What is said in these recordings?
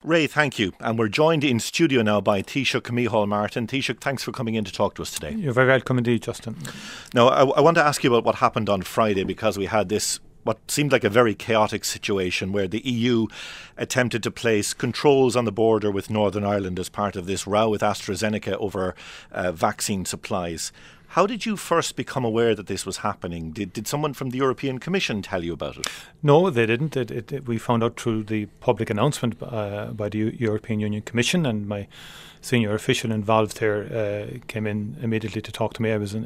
Ray, thank you. And we're joined in studio now by Taoiseach Micheál Martin. Taoiseach, thanks for coming in to talk to us today. You're very welcome indeed, Justin. Now, I want to ask you about what happened on Friday, because we had this what seemed like a very chaotic situation where the EU attempted to place controls on the border with Northern Ireland as part of this row with AstraZeneca over vaccine supplies. How did you first become aware that this was happening? Did someone from the European Commission tell you about it? No, they didn't. We found out through the public announcement by the European Union Commission, and my senior official involved here came in immediately to talk to me. I was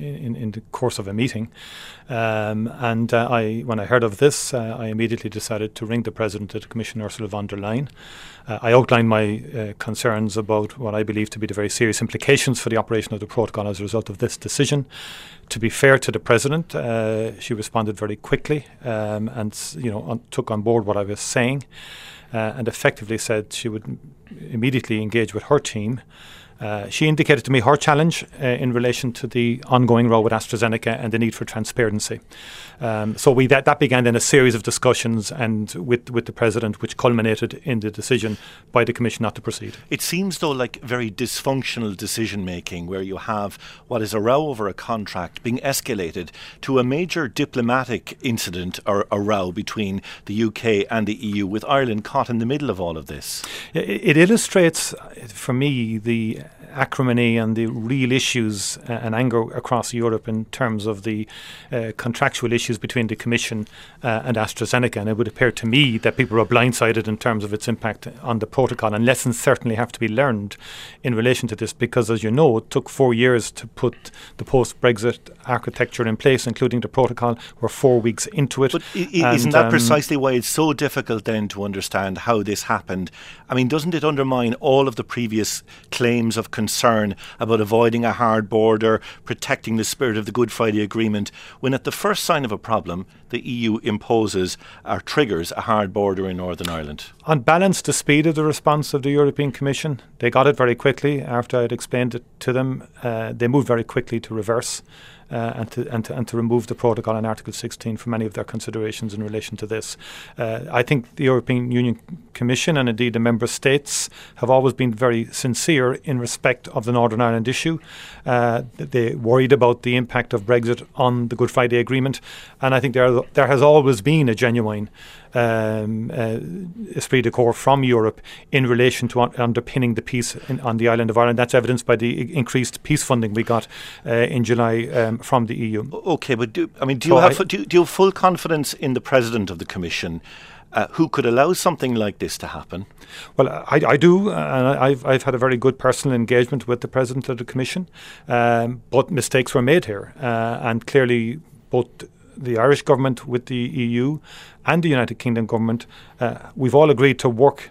in the course of a meeting, and when I heard of this, I immediately decided to ring the President of the Commission, Ursula von der Leyen. I outlined my concerns about what I believe to be the very serious implications for the operation of the protocol as a result of this decision. To be fair to the President, she responded very quickly and took on board what I was saying, and effectively said she would immediately engage with her team. She indicated to me her challenge in relation to the ongoing row with AstraZeneca and the need for transparency. So that began then a series of discussions and with the President, which culminated in the decision by the Commission not to proceed. It seems, though, like very dysfunctional decision-making, where you have what is a row over a contract being escalated to a major diplomatic incident or a row between the UK and the EU, with Ireland caught in the middle of all of this. It illustrates, for me, the acrimony and the real issues and anger across Europe in terms of the contractual issues between the Commission and AstraZeneca. And it would appear to me that people are blindsided in terms of its impact on the protocol, and lessons certainly have to be learned in relation to this, because, as you know, it took 4 years to put the post-Brexit architecture in place, including the protocol. We're 4 weeks into it. But isn't that precisely why it's so difficult then to understand how this happened? I mean, doesn't it undermine all of the previous claims of concern about avoiding a hard border, protecting the spirit of the Good Friday Agreement, when at the first sign of a problem, the EU imposes or triggers a hard border in Northern Ireland? On balance, the speed of the response of the European Commission, they got it very quickly. After I'd explained it to them, they moved very quickly to reverse and to remove the protocol in Article 16 from any of their considerations in relation to this. I think the European Union Commission and indeed the Member States have always been very sincere in respect of the Northern Ireland issue. They worried about the impact of Brexit on the Good Friday Agreement, and I think there has always been a genuine esprit de corps from Europe in relation to underpinning the peace on the island of Ireland. That's evidenced by the increased peace funding we got in July from the EU. Okay, but do you have full confidence in the President of the Commission, who could allow something like this to happen? Well, I do, and I've had a very good personal engagement with the President of the Commission, but mistakes were made here, and clearly both the Irish government with the EU and the United Kingdom government, we've all agreed to work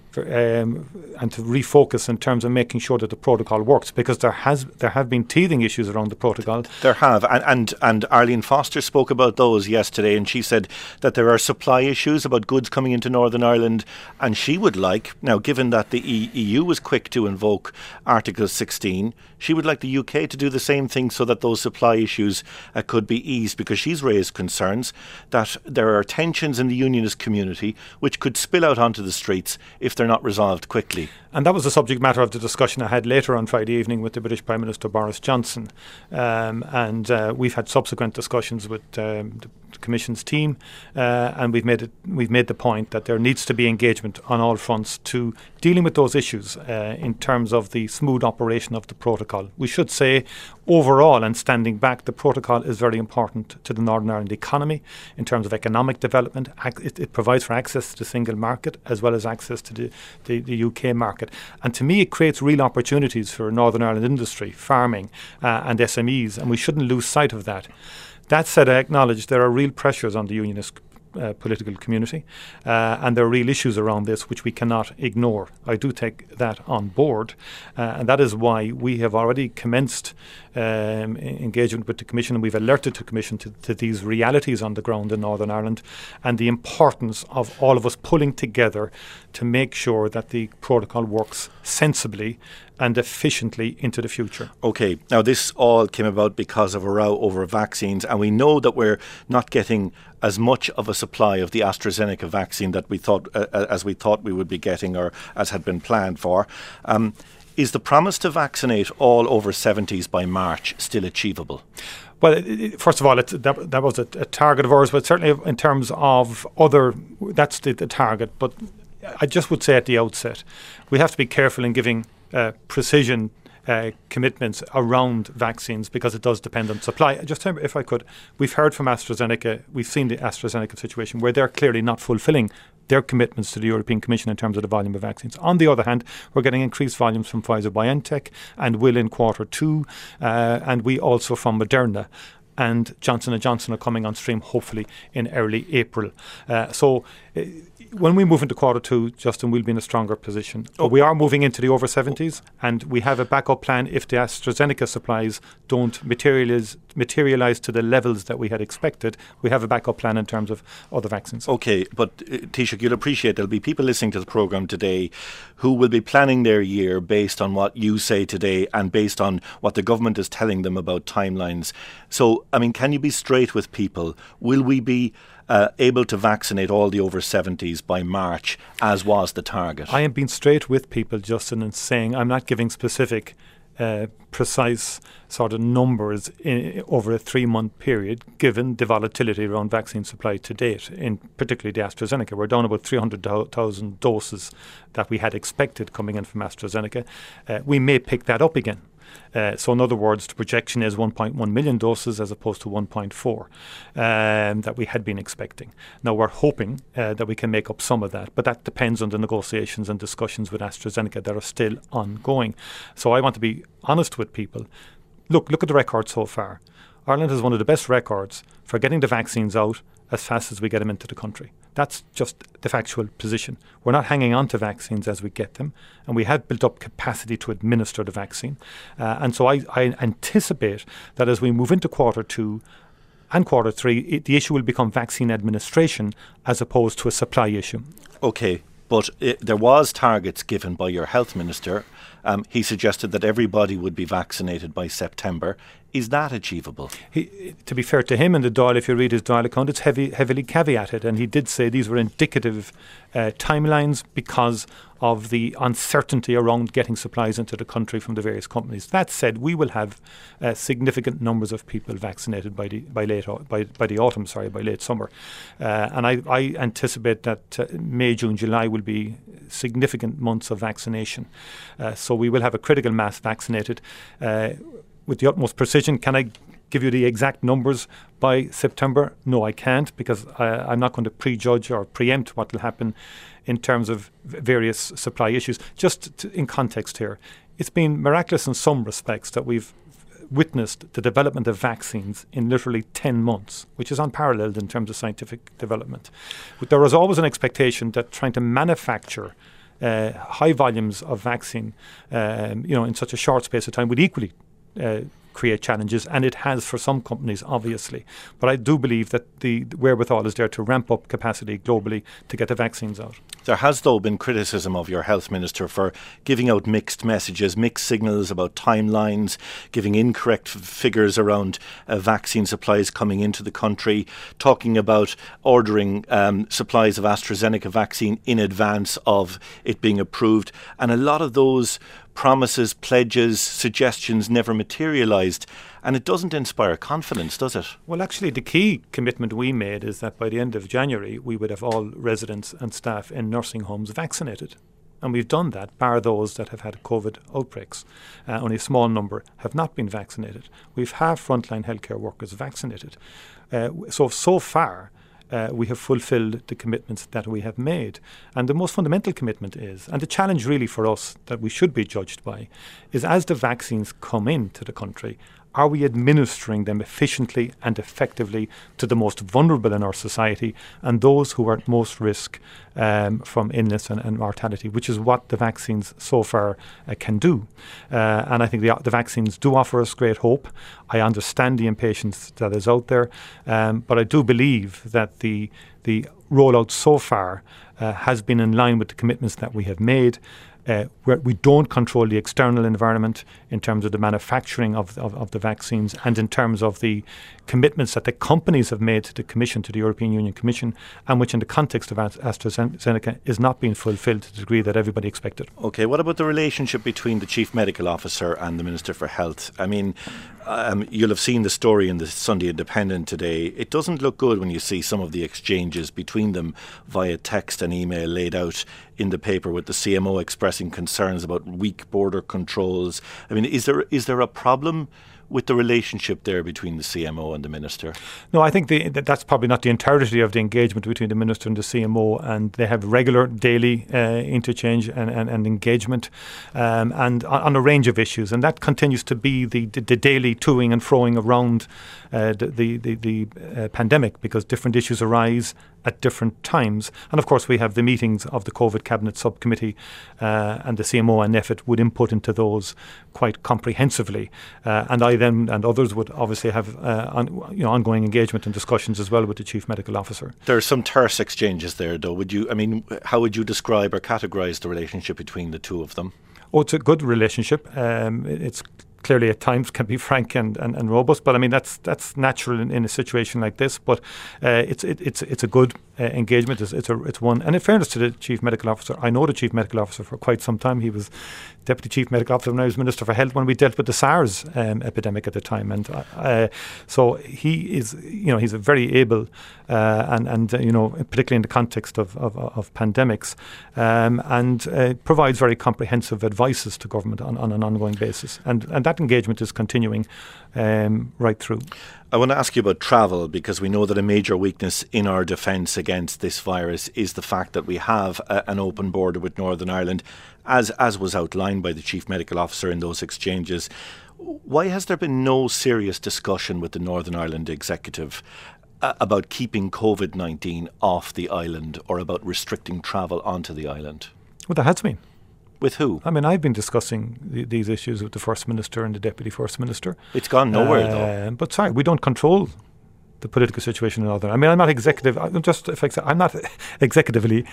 and to refocus in terms of making sure that the protocol works, because there have been teething issues around the protocol. There have, and Arlene Foster spoke about those yesterday, and she said that there are supply issues about goods coming into Northern Ireland, and she would like, now given that the EU was quick to invoke Article 16, she would like the UK to do the same thing so that those supply issues could be eased, because she's raised concerns that there are tensions in the unionist community which could spill out onto the streets if they're not resolved quickly. And that was the subject matter of the discussion I had later on Friday evening with the British Prime Minister Boris Johnson. And we've had subsequent discussions with the Commission's team, and we've made the point that there needs to be engagement on all fronts to dealing with those issues in terms of the smooth operation of the protocol. We should say, overall, and standing back, the protocol is very important to the Northern Ireland economy in terms of economic development. It provides for access to the single market as well as access to the UK market. And to me, it creates real opportunities for Northern Ireland industry, farming and SMEs, and we shouldn't lose sight of that. That said, I acknowledge there are real pressures on the unionist political community, and there are real issues around this which we cannot ignore. I do take that on board, and that is why we have already commenced engagement with the Commission, and we've alerted the Commission to these realities on the ground in Northern Ireland and the importance of all of us pulling together to make sure that the protocol works sensibly and efficiently into the future. Okay, now this all came about because of a row over vaccines, and we know that we're not getting as much of a supply of the AstraZeneca vaccine that we thought, as we thought we would be getting, or as had been planned for. Is the promise to vaccinate all over 70s by March still achievable? Well, first of all, that was a target of ours, but certainly in terms of that's the target. But I just would say at the outset, we have to be careful in giving precision commitments around vaccines, because it does depend on supply. Just if I could, we've heard from AstraZeneca, we've seen the AstraZeneca situation where they're clearly not fulfilling their commitments to the European Commission in terms of the volume of vaccines. On the other hand, we're getting increased volumes from Pfizer-BioNTech and will in Q2, and we also from Moderna. And Johnson & Johnson are coming on stream hopefully in early April. When we move into Q2, Justin, we'll be in a stronger position. But we are moving into the over 70s, and we have a backup plan if the AstraZeneca supplies don't materialise to the levels that we had expected. We have a backup plan in terms of other vaccines. Okay, but Taoiseach, you'll appreciate there'll be people listening to the programme today who will be planning their year based on what you say today and based on what the government is telling them about timelines. So, I mean, can you be straight with people? Will we be able to vaccinate all the over 70s by March, as was the target? I am being straight with people, Justin, and saying I'm not giving specific, precise sort of numbers over a 3-month period, given the volatility around vaccine supply to date, in particularly the AstraZeneca. We're down about 300,000 doses that we had expected coming in from AstraZeneca. We may pick that up again. So in other words, the projection is 1.1 million doses as opposed to 1.4 that we had been expecting. Now we're hoping that we can make up some of that, but that depends on the negotiations and discussions with AstraZeneca that are still ongoing. So I want to be honest with people. Look at the record so far. Ireland has one of the best records for getting the vaccines out as fast as we get them into the country. That's just the factual position. We're not hanging on to vaccines as we get them, and we have built up capacity to administer the vaccine. And so I anticipate that as we move into Q2 and Q3, the issue will become vaccine administration as opposed to a supply issue. Okay, but there was targets given by your health minister. He suggested that everybody would be vaccinated by September. Is that achievable? To be fair to him, in the Dáil, if you read his Dáil account, it's heavily caveated, and he did say these were indicative timelines because of the uncertainty around getting supplies into the country from the various companies. That said, we will have significant numbers of people vaccinated by late summer, and I anticipate that May, June, July will be significant months of vaccination. So we will have a critical mass vaccinated with the utmost precision. Can I give you the exact numbers by September? No, I can't, because I'm not going to prejudge or preempt what will happen in terms of various supply issues. Just in context here, it's been miraculous in some respects that we've witnessed the development of vaccines in literally 10 months, which is unparalleled in terms of scientific development. But there was always an expectation that trying to manufacture high volumes of vaccine in such a short space of time would equally create challenges, and it has for some companies, obviously. But I do believe that the wherewithal is there to ramp up capacity globally to get the vaccines out. There has, though, been criticism of your health minister for giving out mixed messages, mixed signals about timelines, giving incorrect figures around vaccine supplies coming into the country, talking about ordering supplies of AstraZeneca vaccine in advance of it being approved. And a lot of those promises, pledges, suggestions never materialised, and it doesn't inspire confidence, does it? Well, actually, the key commitment we made is that by the end of January, we would have all residents and staff in nursing homes vaccinated. And we've done that, bar those that have had COVID outbreaks. Only a small number have not been vaccinated. We've half frontline healthcare workers vaccinated. So far, we have fulfilled the commitments that we have made. And the most fundamental commitment is, and the challenge really for us that we should be judged by, is as the vaccines come into the country, are we administering them efficiently and effectively to the most vulnerable in our society and those who are at most risk from illness and mortality, which is what the vaccines so far can do. And I think the vaccines do offer us great hope. I understand the impatience that is out there, but I do believe that the rollout so far has been in line with the commitments that we have made. We don't control the external environment in terms of the manufacturing of the vaccines and in terms of the commitments that the companies have made to the Commission, to the European Union Commission, and which in the context of AstraZeneca is not being fulfilled to the degree that everybody expected. Okay, what about the relationship between the Chief Medical Officer and the Minister for Health? I mean, you'll have seen the story in the Sunday Independent today. It doesn't look good when you see some of the exchanges between them via text and email laid out in the paper, with the CMO expressing concerns about weak border controls. I mean, is there a problem with the relationship there between the CMO and the Minister? No, I think that's probably not the entirety of the engagement between the Minister and the CMO, and they have regular daily interchange and engagement and on a range of issues, and that continues to be the daily toing and froing around the pandemic, because different issues arise at different times. And of course we have the meetings of the COVID Cabinet Subcommittee, and the CMO and NPHET would input into those quite comprehensively, and I then and others would obviously have ongoing engagement and discussions as well with the Chief Medical Officer. There are some terse exchanges there, though. How would you describe or categorise the relationship between the two of them? Oh, it's a good relationship. It's clearly at times can be frank and robust, but I mean that's natural in a situation like this. But it's a good engagement. It's one. And in fairness to the Chief Medical Officer, I know the Chief Medical Officer for quite some time. He was Deputy Chief Medical Officer when I was Minister for Health when we dealt with the SARS epidemic at the time, and so he is, he's a very able and particularly in the context of pandemics, and provides very comprehensive advices to government on an ongoing basis, and that engagement is continuing right through. I want to ask you about travel, because we know that a major weakness in our defence against this virus is the fact that we have an open border with Northern Ireland, as was outlined by the Chief Medical Officer in those exchanges. Why has there been no serious discussion with the Northern Ireland Executive about keeping COVID-19 off the island, or about restricting travel onto the island? Well, there has been. With who? I mean, I've been discussing these issues with the First Minister and the Deputy First Minister. It's gone nowhere, though. But sorry, we don't control the political situation in Northern Ireland. I mean, I'm not executive. I'm not executively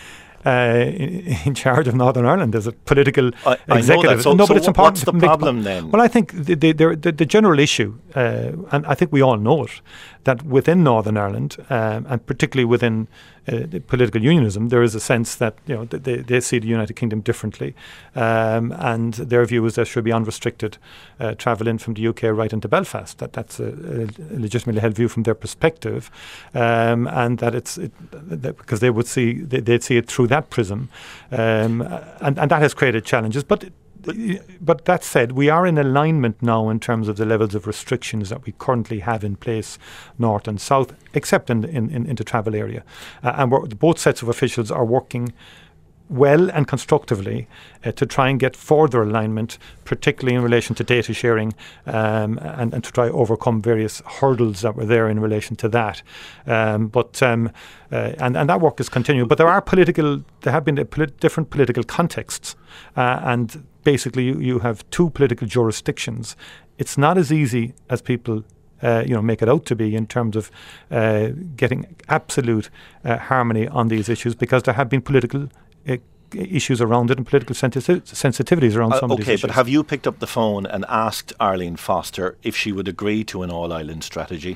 in charge of Northern Ireland as a political executive. No, but it's important. What's the problem then? Well, I think the general issue, and I think we all know it, that within Northern Ireland, and particularly within political unionism, there is a sense that they see the United Kingdom differently, and their view is there should be unrestricted travel in from the UK right into Belfast. That's a legitimately held view from their perspective, and that because they would they'd see it through that prism, and that has created challenges. But that said, we are in alignment now in terms of the levels of restrictions that we currently have in place, north and south, except in the travel area. And both sets of officials are working well and constructively to try and get further alignment, particularly in relation to data sharing, and to try to overcome various hurdles that were there in relation to that. And that work is continuing. But there have been different political contexts, and basically you have two political jurisdictions. It's not as easy as people make it out to be in terms of getting absolute harmony on these issues, because there have been political issues around it and political sensitivities around some of these issues. Okay, but have you picked up the phone and asked Arlene Foster if she would agree to an all-island strategy?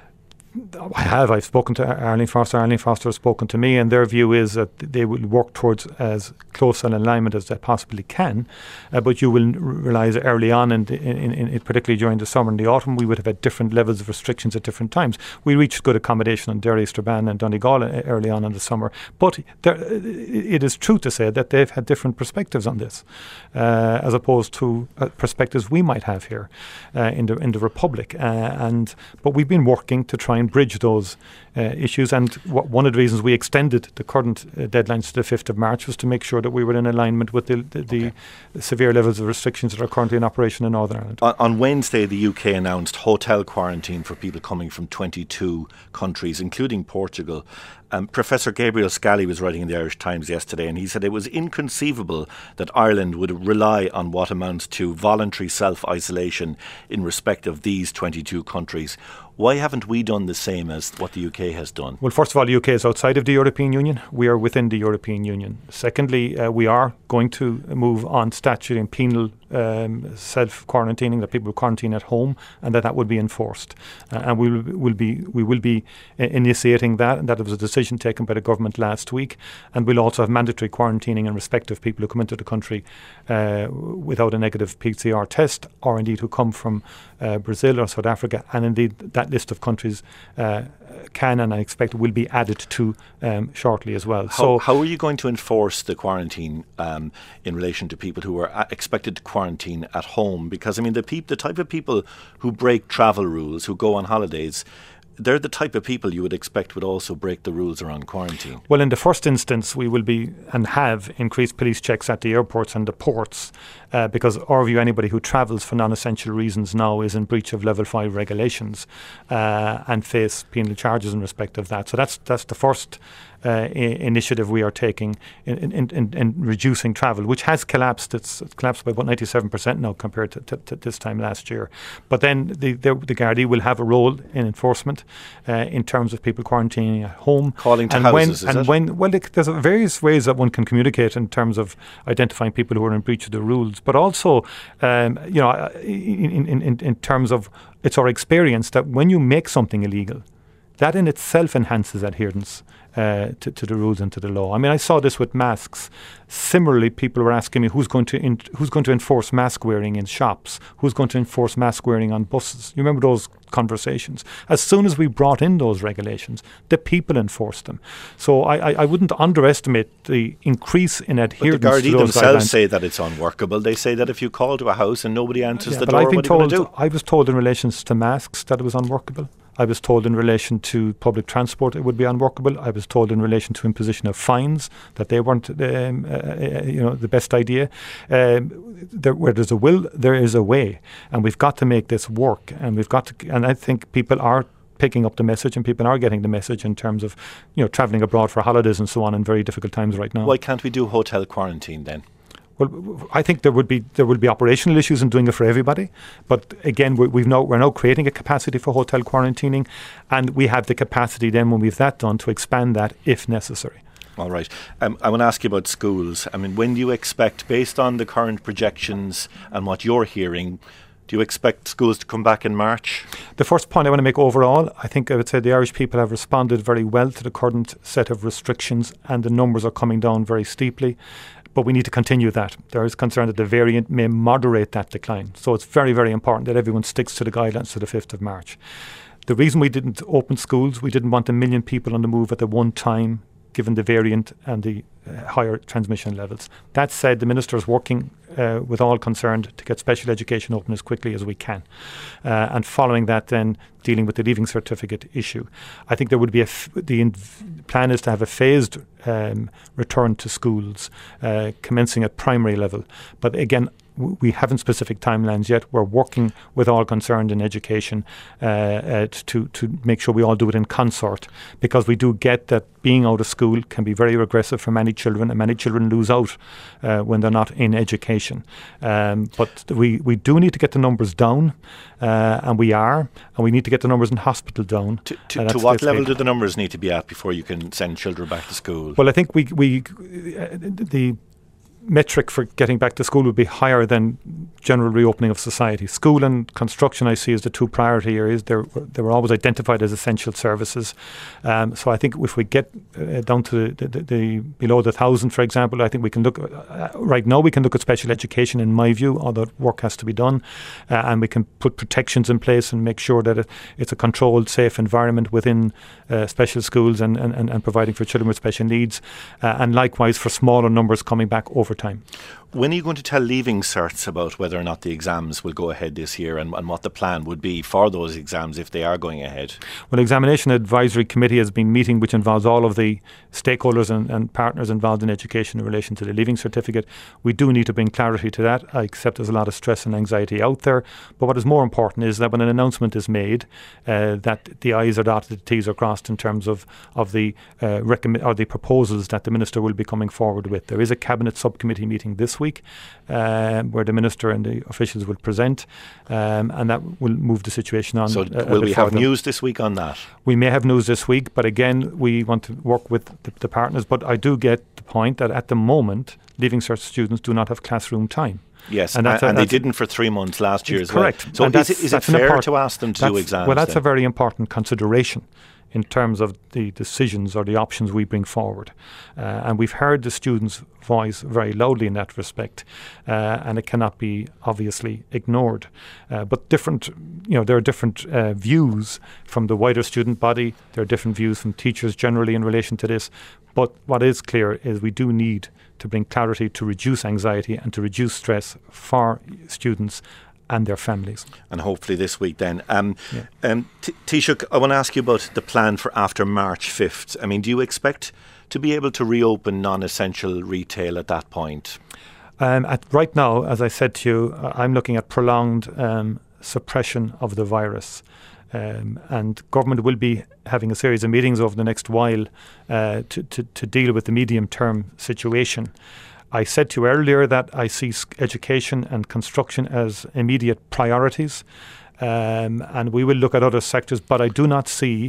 I have. I've spoken to Arlene Foster. Arlene Foster has spoken to me, and their view is that they will work towards as close an alignment as they possibly can. But you will realise early on, and particularly during the summer and the autumn, we would have had different levels of restrictions at different times. We reached good accommodation on Derry, Strabane and Donegal early on in the summer. But it is true to say that they've had different perspectives on this, as opposed to perspectives we might have here in the Republic. But we've been working to try and bridge those issues, and one of the reasons we extended the current deadlines to the 5th of March was to make sure that we were in alignment with the severe levels of restrictions that are currently in operation in Northern Ireland. On Wednesday, the UK announced hotel quarantine for people coming from 22 countries, including Portugal. Professor Gabriel Scally was writing in the Irish Times yesterday, and he said it was inconceivable that Ireland would rely on what amounts to voluntary self-isolation in respect of these 22 countries. Why haven't we done the same as what the UK has done? Well, first of all, the UK is outside of the European Union. We are within the European Union. Secondly, we are going to move on statute and penal self-quarantining, that people quarantine at home, and that would be enforced. And we will be initiating that, and that was a decision taken by the government last week. And we'll also have mandatory quarantining in respect of people who come into the country without a negative PCR test, or indeed who come from Brazil or South Africa, and indeed that list of countries can, and I expect will be added to shortly as well. How are you going to enforce the quarantine in relation to people who are expected to quarantine at home? Because I mean, the type of people who break travel rules, who go on holidays, they're the type of people you would expect would also break the rules around quarantine. Well, in the first instance, we will be and have increased police checks at the airports and the ports because our view, anybody who travels for non-essential reasons now is in breach of level 5 regulations and face penal charges in respect of that. So that's the first initiative we are taking in reducing travel, which has collapsed. It's collapsed by about 97% now compared to this time last year. But then the Gardaí will have a role in enforcement in terms of people quarantining at home. Calling to houses, there's various ways that one can communicate in terms of identifying people who are in breach of the rules, but also, in terms of, it's our experience that when you make something illegal, that in itself enhances adherence to the rules and to the law. I mean, I saw this with masks. Similarly, people were asking me who's going to enforce mask wearing in shops, who's going to enforce mask wearing on buses. You remember those conversations? As soon as we brought in those regulations, the people enforced them. So I wouldn't underestimate the increase in adherence. But the Gardaí to those themselves guidelines. say that it's unworkable. They say that if you call to a house and nobody answers the door, what are you going to do? I was told in relation to masks that it was unworkable. I was told in relation to public transport it would be unworkable. I was told in relation to imposition of fines that they weren't, the best idea. Where there's a will, there is a way, and we've got to make this work. And I think people are picking up the message, and people are getting the message in terms of, travelling abroad for holidays and so on in very difficult times right now. Why can't we do hotel quarantine then? Well, I think there will be operational issues in doing it for everybody. But again, we're now creating a capacity for hotel quarantining, and we have the capacity then, when we've that done, to expand that if necessary. All right. I want to ask you about schools. I mean, when do you expect, based on the current projections and what you're hearing, do you expect schools to come back in March? The first point I want to make overall, I would say the Irish people have responded very well to the current set of restrictions, and the numbers are coming down very steeply. But we need to continue that. There is concern that the variant may moderate that decline. So it's very, very important that everyone sticks to the guidelines to the 5th of March. The reason we didn't open schools, we didn't want 1 million people on the move at the one time, given the variant and the higher transmission levels. That said, the Minister is working with all concerned to get special education open as quickly as we can. And following that, then dealing with the leaving certificate issue. I think there would be the plan is to have a phased return to schools, commencing at primary level. But again, we haven't specific timelines yet. We're working with all concerned in education to make sure we all do it in consort, because we do get that being out of school can be very regressive for many children, and many children lose out when they're not in education. But we do need to get the numbers down, and we need to get the numbers in hospital down. To what level do the numbers need to be at before you can send children back to school? Well, I think the metric for getting back to school would be higher than general reopening of society. School and construction I see as the two priority areas. They were always identified as essential services. So I think if we get down to the below the 1,000, for example, I think we can look, right now we can look at special education in my view, although work has to be done, and we can put protections in place and make sure that it's a controlled, safe environment within special schools and providing for children with special needs, and likewise for smaller numbers coming back over time. When are you going to tell Leaving Certs about whether or not the exams will go ahead this year and what the plan would be for those exams if they are going ahead? Well, the Examination Advisory Committee has been meeting, which involves all of the stakeholders and partners involved in education in relation to the Leaving Certificate. We do need to bring clarity to that. I accept there's a lot of stress and anxiety out there, but what is more important is that when an announcement is made, that the I's are dotted, the T's are crossed in terms of the the proposals that the Minister will be coming forward with. There is a Cabinet subcommittee meeting this week where the Minister and the officials will present, and that will move the situation on. So will we have news this week on that? We may have news this week, but again, we want to work with the partners. But I do get the point that at the moment, Leaving Cert students do not have classroom time. Yes, and they didn't for 3 months last year as well. Correct. So is it fair to ask them to do exams? Well, that's a very important consideration in terms of the decisions or the options we bring forward. And we've heard the students' voice very loudly in that respect, and it cannot be obviously ignored. But there are different views from the wider student body. There are different views from teachers generally in relation to this. But what is clear is we do need to bring clarity to reduce anxiety and to reduce stress for students and their families. And hopefully this week then. Taoiseach, I want to ask you about the plan for after March 5th. I mean, do you expect to be able to reopen non-essential retail at that point? Right now, as I said to you, I'm looking at prolonged suppression of the virus. And government will be having a series of meetings over the next while to deal with the medium-term situation. I said to you earlier that I see education and construction as immediate priorities, and we will look at other sectors, but I do not see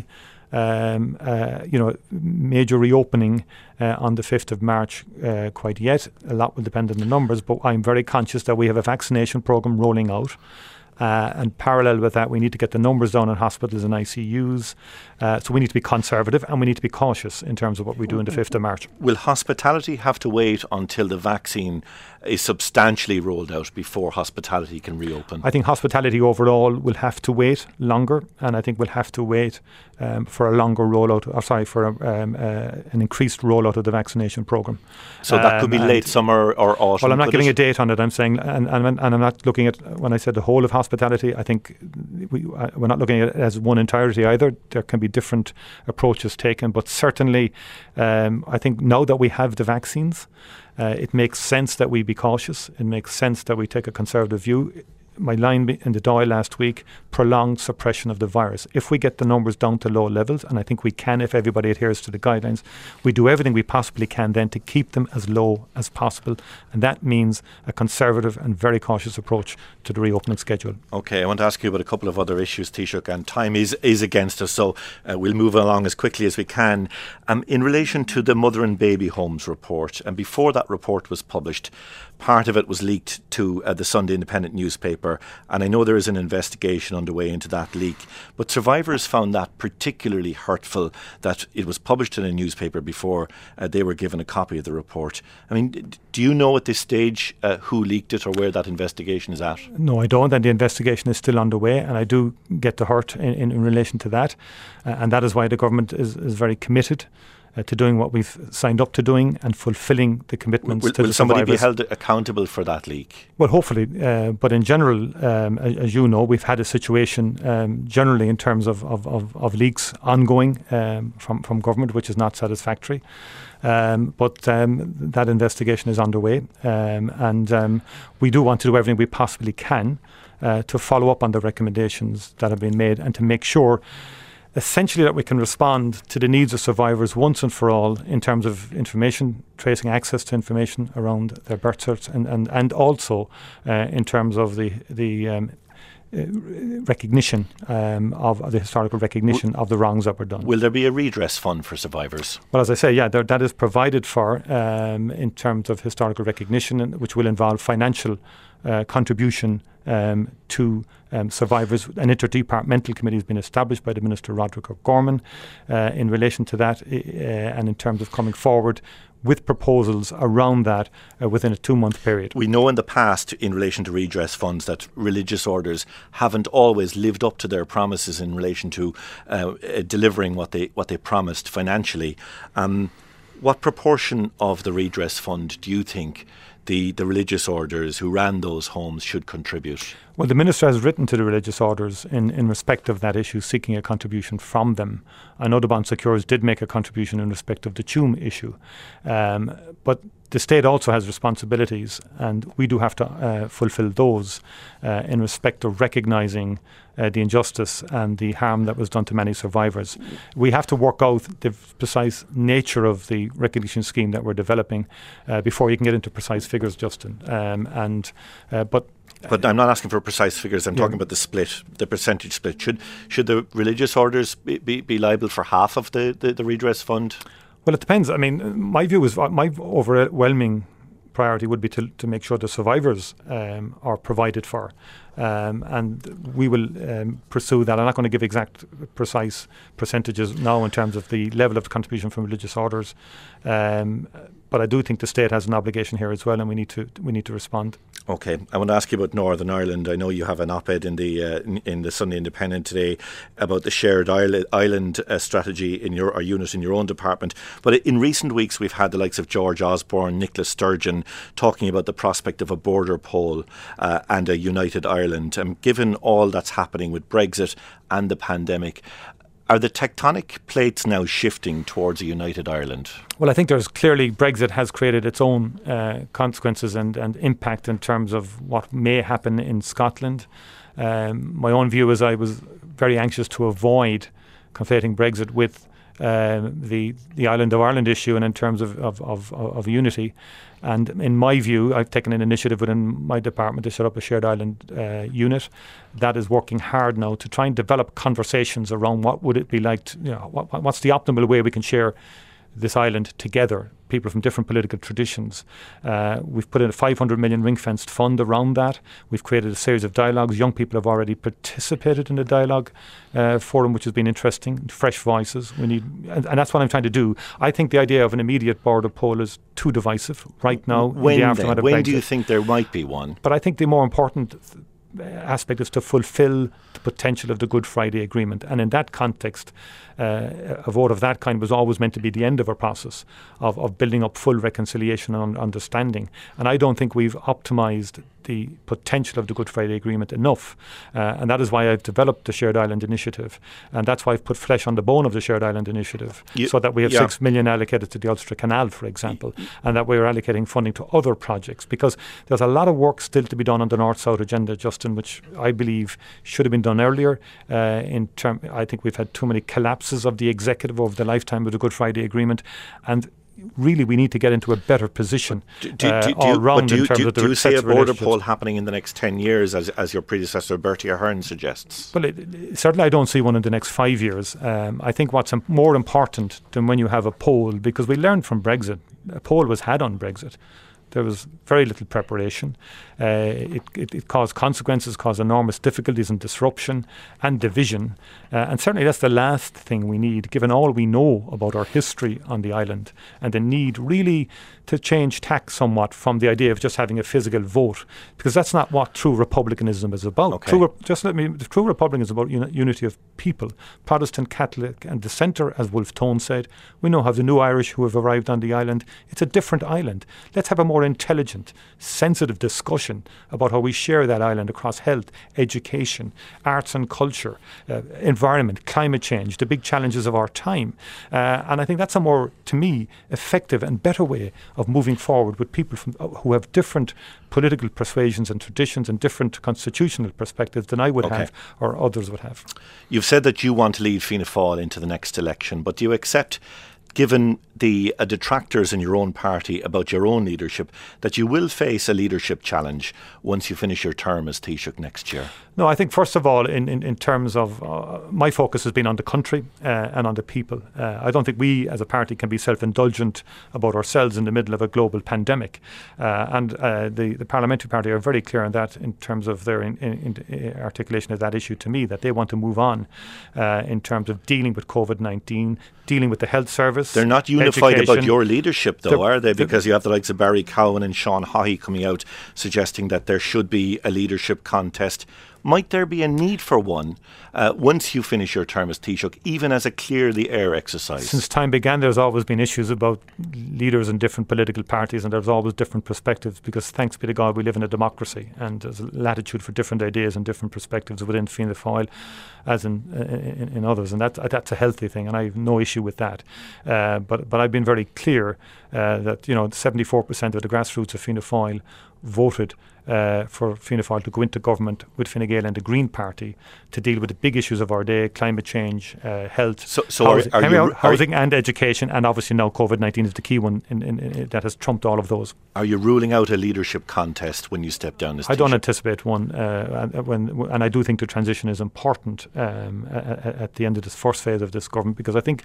major reopening on the 5th of March quite yet. A lot will depend on the numbers, but I'm very conscious that we have a vaccination programme rolling out. And parallel with that, we need to get the numbers down in hospitals and ICUs. So we need to be conservative and we need to be cautious in terms of what we do on the 5th of March. Will hospitality have to wait until the vaccine is substantially rolled out before hospitality can reopen? I think hospitality overall will have to wait longer, and I think we'll have to wait for a longer rollout, an increased rollout of the vaccination programme. So that could be late summer or autumn? Well, I'm not giving a date on it. I'm saying, and I'm not looking at, when I said the whole of hospitality, I think we're not looking at it as one entirety either. There can be different approaches taken, but certainly I think now that we have the vaccines, it makes sense that we be cautious. It makes sense that we take a conservative view. My line in the Dáil last week, prolonged suppression of the virus. If we get the numbers down to low levels, and I think we can if everybody adheres to the guidelines, we do everything we possibly can then to keep them as low as possible. And that means a conservative and very cautious approach to the reopening schedule. OK, I want to ask you about a couple of other issues, Taoiseach, and time is against us, so we'll move along as quickly as we can. In relation to the Mother and Baby Homes report, and before that report was published, part of it was leaked to the Sunday Independent newspaper, and I know there is an investigation underway into that leak, but survivors found that particularly hurtful that it was published in a newspaper before they were given a copy of the report. I mean, do you know at this stage who leaked it or where that investigation is at? No, I don't, and the investigation is still underway, and I do get the hurt in relation to that, and that is why the government is very committed to doing what we've signed up to doing and fulfilling the commitments to the survivors. Will somebody be held accountable for that leak? Well, hopefully. But in general, as you know, we've had a situation generally in terms of leaks ongoing from government, which is not satisfactory. But that investigation is underway. And we do want to do everything we possibly can to follow up on the recommendations that have been made and to make sure essentially that we can respond to the needs of survivors once and for all in terms of information, tracing access to information around their birth certs and also in terms of the recognition of the historical recognition of the wrongs that were done. Will there be a redress fund for survivors? Well, as I say, yeah, that is provided for in terms of historical recognition, which will involve financial contribution to survivors. An interdepartmental committee has been established by the Minister Roderick O'Gorman in relation to that and in terms of coming forward with proposals around that within a 2-month period. We know in the past in relation to redress funds that religious orders haven't always lived up to their promises in relation to delivering what they promised financially. What proportion of the redress fund do you think the religious orders who ran those homes should contribute? Well, the Minister has written to the religious orders in respect of that issue, seeking a contribution from them. I know the Bon Secours did make a contribution in respect of the Tuam issue. But the state also has responsibilities, and we do have to fulfil those in respect of recognising the injustice and the harm that was done to many survivors. We have to work out the precise nature of the recognition scheme that we're developing before you can get into precise figures, Justin. But I'm not asking for precise figures. I'm talking about the split, the percentage split. Should the religious orders be liable for half of the redress fund? Well, it depends. I mean, my view is my overwhelming priority would be to make sure the survivors are provided for. And we will pursue that. I'm not going to give exact, precise percentages now in terms of the level of contribution from religious orders. But I do think the state has an obligation here as well, and we need to respond. Okay, I want to ask you about Northern Ireland. I know you have an op-ed in the Sunday Independent today about the shared island strategy in your unit in your own department. But in recent weeks, we've had the likes of George Osborne, Nicola Sturgeon talking about the prospect of a border poll and a united Ireland. Given all that's happening with Brexit and the pandemic, are the tectonic plates now shifting towards a united Ireland? Well, I think there's clearly Brexit has created its own consequences and impact in terms of what may happen in Scotland. My own view is I was very anxious to avoid conflating Brexit with the island of Ireland issue and in terms of unity. And in my view, I've taken an initiative within my department to set up a shared island unit that is working hard now to try and develop conversations around what would it be like what's the optimal way we can share this island together, people from different political traditions. We've put in a 500 million ring-fenced fund around that. We've created a series of dialogues. Young people have already participated in the dialogue forum, which has been interesting. Fresh voices. And that's what I'm trying to do. I think the idea of an immediate border poll is too divisive right now. When do you think there might be one? But I think the more important aspect is to fulfill the potential of the Good Friday Agreement. And in that context, a vote of that kind was always meant to be the end of a process of building up full reconciliation and understanding. And I don't think we've optimised the potential of the Good Friday Agreement enough. And that is why I've developed the Shared Island Initiative. And that's why I've put flesh on the bone of the Shared Island Initiative, so that we have 6 million allocated to the Ulster Canal, for example, and that we're allocating funding to other projects. Because there's a lot of work still to be done on the North-South agenda, Justin, which I believe should have been done earlier. I think we've had too many collapses of the executive over the lifetime of the Good Friday Agreement, and really we need to get into a better position all round in terms of the Do you see a border poll happening in the next 10 years as your predecessor Bertie Ahern suggests? Well, certainly I don't see one in the next 5 years. I think what's more important than when you have a poll, because we learned from Brexit, a poll was had on Brexit. There was very little preparation. It caused consequences, caused enormous difficulties and disruption and division. And certainly that's the last thing we need, given all we know about our history on the island and the need really to change tack somewhat from the idea of just having a physical vote, because that's not what true republicanism is about. Okay. True republicanism is about unity of people, Protestant, Catholic and dissenter, as Wolfe Tone said. We now have the new Irish who have arrived on the island. It's a different island. Let's have a more intelligent, sensitive discussion about how we share that island across health, education, arts and culture, environment, climate change, the big challenges of our time. And I think that's a more, to me, effective and better way of moving forward with people who have different political persuasions and traditions and different constitutional perspectives than I would have or others would have. You've said that you want to lead Fianna Fáil into the next election, but do you accept, given the detractors in your own party about your own leadership, that you will face a leadership challenge once you finish your term as Taoiseach next year? No, I think first of all, in terms of my focus has been on the country and on the people. I don't think we as a party can be self-indulgent about ourselves in the middle of a global pandemic. And the Parliamentary Party are very clear on that in terms of their articulation of that issue to me, that they want to move on in terms of dealing with COVID-19, dealing with the health service. They're not unified about your leadership, though, are they? Because you have the likes of Barry Cowan and Sean Haughey coming out suggesting that there should be a leadership contest. Might there be a need for one once you finish your term as Taoiseach, even as a clear the air exercise? Since time began, there's always been issues about leaders in different political parties, and there's always different perspectives, because thanks be to God we live in a democracy, and there's a latitude for different ideas and different perspectives within Fianna Fáil as in others, and that's a healthy thing, and I have no issue with that. But I've been very clear that 74% of the grassroots of Fianna Fáil voted for Fianna Fáil to go into government with Fine Gael and the Green Party to deal with the big issues of our day: climate change, health, housing and education, and obviously now COVID-19 is the key one that has trumped all of those. Are you ruling out a leadership contest when you step down as Taoiseach? I don't anticipate one, and I do think the transition is important at the end of this first phase of this government, because I think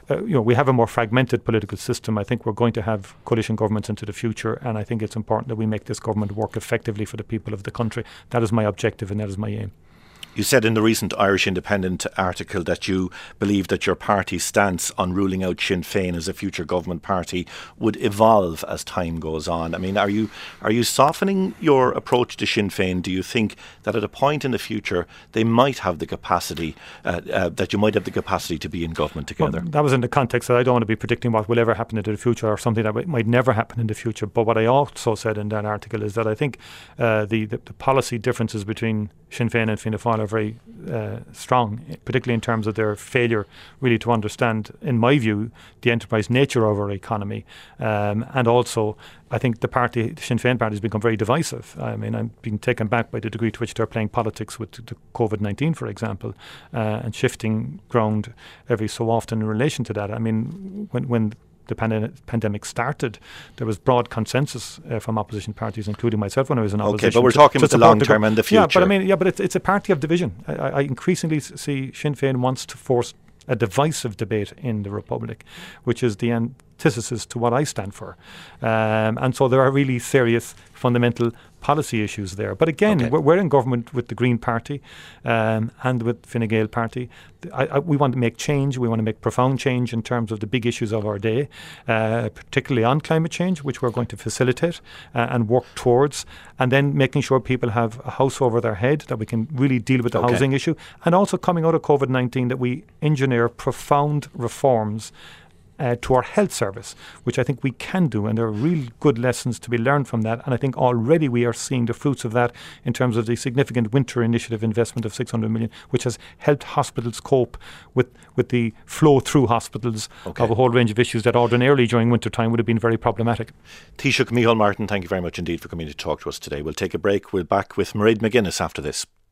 we have a more fragmented political system. I think we're going to have coalition governments into the future, and I think it's important that we make this government work effectively for the people of the country. That is my objective and that is my aim. You said in the recent Irish Independent article that you believe that your party's stance on ruling out Sinn Féin as a future government party would evolve as time goes on. I mean, are you softening your approach to Sinn Féin? Do you think that at a point in the future they might have the capacity, that you might have the capacity to be in government together? Well, that was in the context that I don't want to be predicting what will ever happen in the future, or something that might never happen in the future. But what I also said in that article is that I think the policy differences between Sinn Féin and Fianna Fáil are very strong, particularly in terms of their failure really to understand, in my view, the enterprise nature of our economy. And also, I think the Sinn Féin party has become very divisive. I mean, I'm being taken back by the degree to which they're playing politics with the COVID-19, for example, and shifting ground every so often in relation to that. I mean, when the pandemic started, there was broad consensus from opposition parties, including myself when I was in opposition. Okay, but we're talking about the long term and the future. But it's a party of division. I increasingly see Sinn Féin wants to force a divisive debate in the Republic, which is the antithesis to what I stand for. And so there are really serious fundamental policy issues there. But again, we're in government with the Green Party and with Fine Gael Party. We want to make change. We want to make profound change in terms of the big issues of our day, particularly on climate change, which we're going to facilitate and work towards, and then making sure people have a house over their head, that we can really deal with the housing issue, and also coming out of COVID-19 that we engineer profound reforms to our health service, which I think we can do, and there are real good lessons to be learned from that. And I think already we are seeing the fruits of that in terms of the significant winter initiative investment of 600 million, which has helped hospitals cope with the flow through hospitals of a whole range of issues that ordinarily during winter time would have been very problematic. Taoiseach Micheál Martin, thank you very much indeed for coming to talk to us today. We'll take a break. We're back with Mairead McGuinness after this.